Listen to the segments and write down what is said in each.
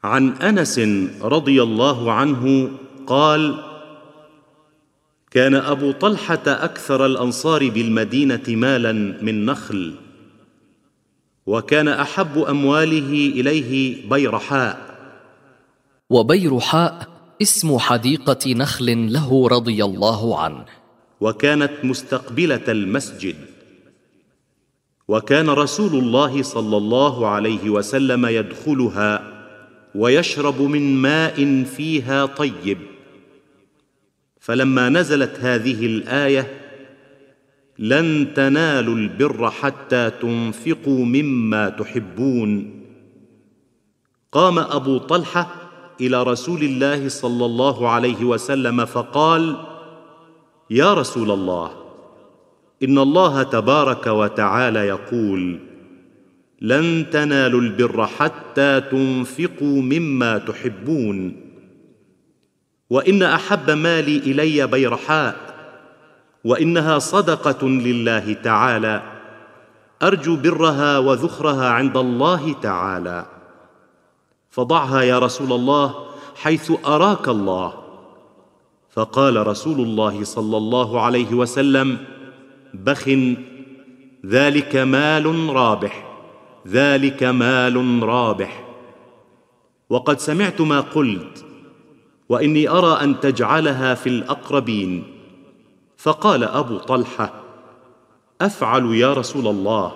عن أنس رضي الله عنه قال: كان أبو طلحة أكثر الأنصار بالمدينة مالا من نخل، وكان أحب أمواله إليه بيرحاء. وبيرحاء اسم حديقة نخل له رضي الله عنه، وكانت مستقبلة المسجد. وكان رسول الله صلى الله عليه وسلم يدخلها ويشرب من ماء فيها طيب. فلما نزلت هذه الآية: لن تنالوا البر حتى تنفقوا مما تحبون، قام أبو طلحة إلى رسول الله صلى الله عليه وسلم فقال: يا رسول الله، إن الله تبارك وتعالى يقول: لن تنالوا البر حتى تنفقوا مما تحبون، وإن أحب مالي إلي بيرحاء، وإنها صدقة لله تعالى، أرجو برها وذخرها عند الله تعالى، فضعها يا رسول الله حيث أراك الله. فقال رسول الله صلى الله عليه وسلم: بخ، ذلك مال رابح، ذلك مال رابح. وقد سمعت ما قلت، وإني أرى أن تجعلها في الأقربين. فقال أبو طلحة: أفعل يا رسول الله.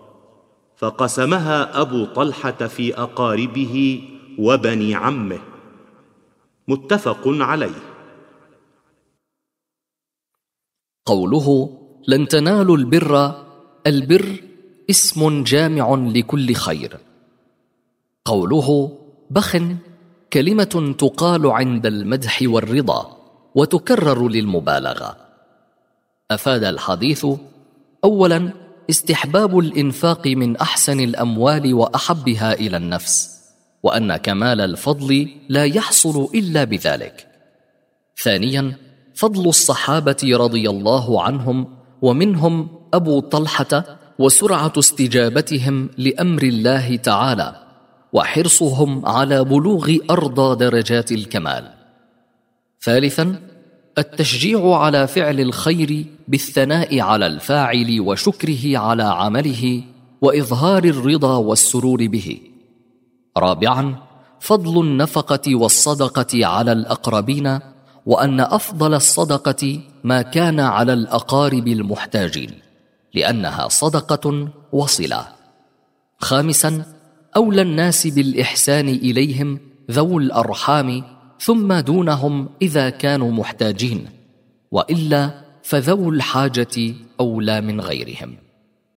فقسمها أبو طلحة في أقاربه وبني عمه. متفق عليه. قوله لن تنالوا البر، البر اسم جامع لكل خير. قوله بخ كلمة تقال عند المدح والرضا، وتكرر للمبالغة. أفاد الحديث: أولا، استحباب الإنفاق من أحسن الأموال وأحبها إلى النفس، وأن كمال الفضل لا يحصل إلا بذلك. ثانيا، فضل الصحابة رضي الله عنهم، ومنهم أبو طلحة، وسرعة استجابتهم لأمر الله تعالى، وحرصهم على بلوغ أرضى درجات الكمال. ثالثا، التشجيع على فعل الخير بالثناء على الفاعل وشكره على عمله، وإظهار الرضا والسرور به. رابعا، فضل النفقة والصدقة على الأقربين، وأن أفضل الصدقة ما كان على الأقارب المحتاجين، لأنها صدقة وصلة. خامسا، أولى الناس بالإحسان إليهم ذو الأرحام، ثم دونهم إذا كانوا محتاجين، وإلا فذو الحاجة أولى من غيرهم.